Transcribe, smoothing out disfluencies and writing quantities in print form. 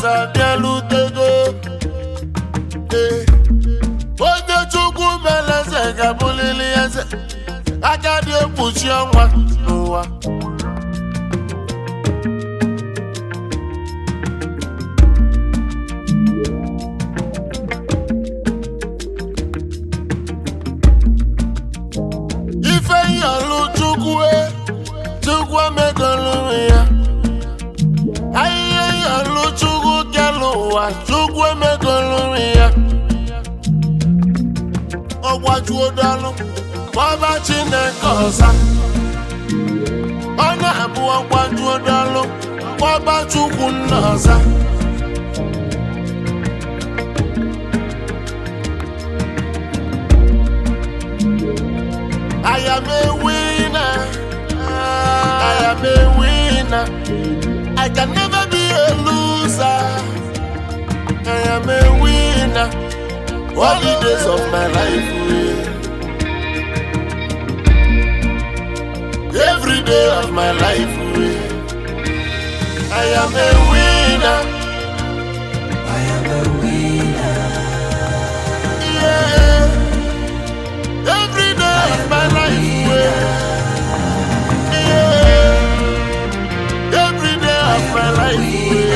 Oga bialutego. Onye Chukwu meleze ga-abụlili eze. Agadi ekpuchi ọnwa n'ụwa. Ife yọlụ Chukwu emegolu ya. Ahịhịa yọlụ Chukwu kelu ụwa, Chukwu emegolu ya. Ọgbajuo dalụ, gbaba Chineke ọza. Ọ na-abụ ọgbajuo dalụ, gbaba Chukwu nna ọza. I am a winner. I am a winner. I can never be a loser. I am a winner. All the days of my life. Every day of my life. I am a winner. I am a winner. Yeah. Every day of my life. Yeah. Every day of my life.